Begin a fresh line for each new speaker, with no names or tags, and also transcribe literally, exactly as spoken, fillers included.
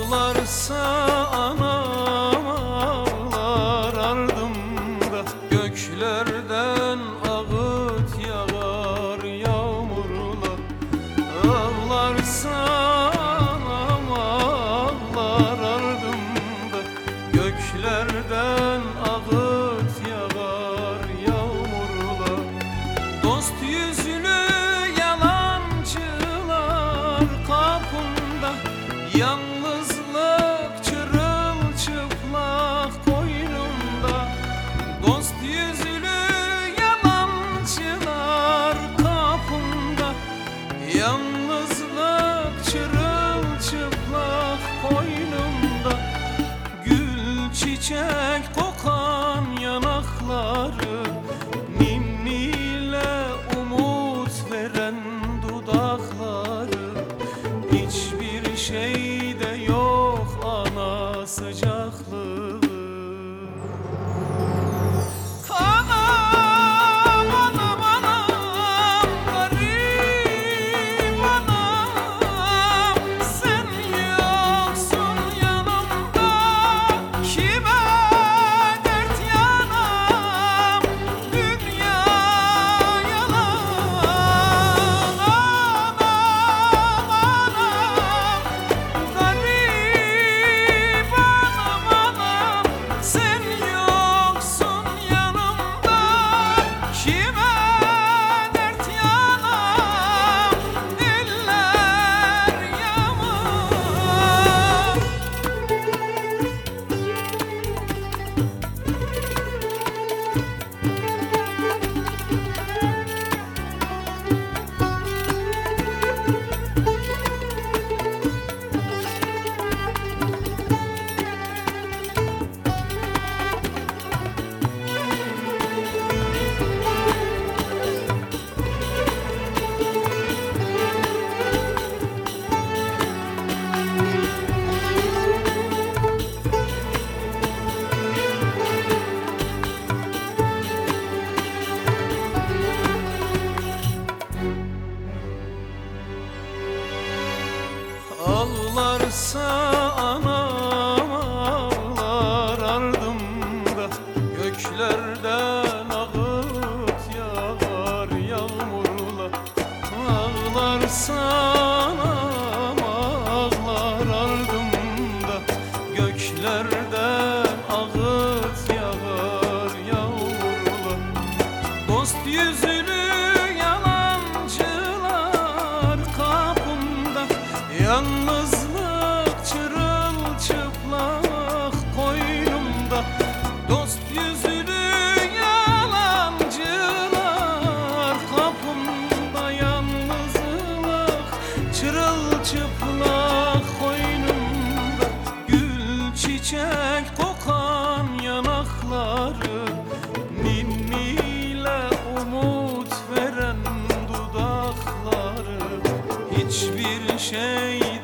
Ağlarsa anam ağlar ardımda, göklerden ağıt yağar yağmurlar. Ağlarsa anam ağlar ardımda, göklerden ağıt yağar yağmurlar. Dost yüzlü yalancılar kapında, yalnızlık çırılçıplak koynumda. Dost yüzlü yalancılar kapımda, yalnızlık çırılçıplak koynumda. Gül çiçek kokan yanakları, ninniyle umut veren dudakları. Hiçbir şeyde yok ana sıcaklığı. Anam, anam, anam, garip anam, sen yoksun yanımda, kime dert yanam, dünya yalan. Anam, anam, garip anam, anam, sen yoksun yanımda, kime dert yanam, eller yaman. Ağlarsa anam ağlar ardımda, göklerden ağıt yağar yağmurla. Ağlarsa anam ağlar ardımda, göklerden ağıt yağar yağmurla. Dost yüzlü yalancılar kapımda, yalnızlık çırılçıplak koynumda. Dost yüzlü yalancılar kapımda, yalnızlık çırılçıplak koynumda. Gül çiçek kokan yanakları, ninniyle umut veren dudakları. Hiçbir şey